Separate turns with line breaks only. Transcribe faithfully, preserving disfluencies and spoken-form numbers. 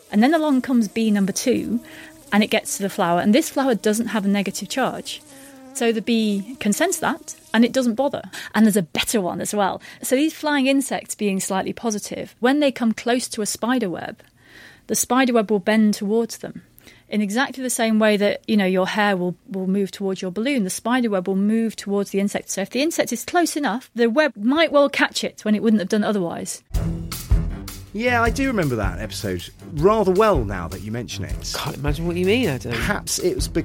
And then along comes bee number two, and it gets to the flower, and this flower doesn't have a negative charge. So the bee can sense that, and it doesn't bother. And there's a better one as well. So these flying insects being slightly positive, when they come close to a spider web, the spider web will bend towards them. In exactly the same way that, you know, your hair will, will move towards your balloon, the spider web will move towards the insect. So if the insect is close enough, the web might well catch it when it wouldn't have done otherwise.
Yeah, I do remember that episode rather well now that you mention it.
Can't imagine what you mean, Adam.
Perhaps it was